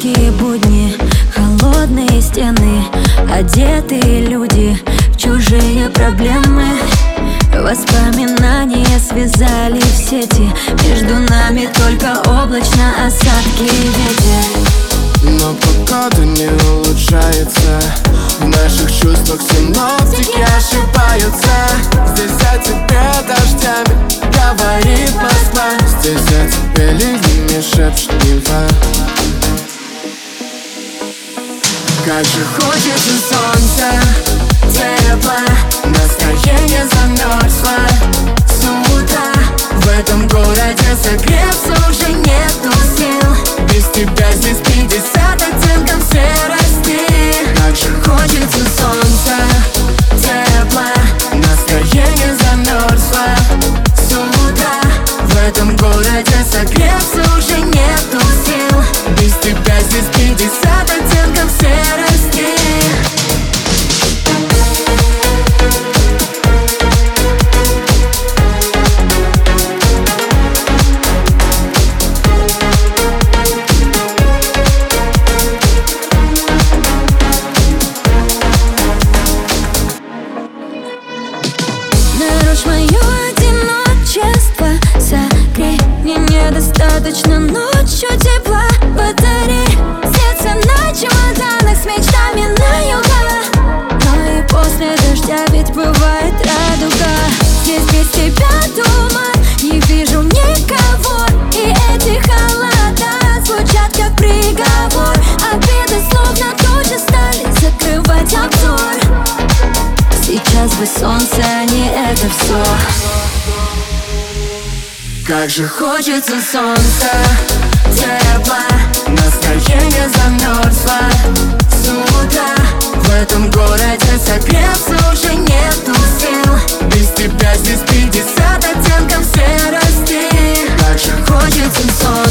жесткие будни, холодные стены, одетые люди в чужие проблемы. Воспоминания связали в сети, между нами только облачно осадки и ветер. Но погода не улучшается, в наших чувствах синоптики ошибаются. Здесь о тебе дождями говорит Москва, здесь о тебе ливнями шепчет Нева. Как же хочется солнца, тепла, настроение замерзло с утра. В этом городе согреться уже нету сил, без тебя здесь 50 оттенков серости. Как же хочется солнца, тепла, настроение замерзло с утра. В этом городе согреться уже нету сил, без тебя здесь 50 оттенков серости. Нарушь мое одиночество, согрей, мне недостаточно ночью тепла. Подари сердце на чемоданах с мечтами на юга. Но и после дождя ведь бывает радуга. Здесь без тебя дома не вижу никого, и эти холода звучат как приговор. Обиды словно тучи стали закрывать обзор. Сейчас бы солнце, а не это все. Как же хочется солнца, тепла, настроение замерзло с утра. В этом городе согреться уже нету сил, без тебя здесь 50 оттенков серости. Как же хочется солнца.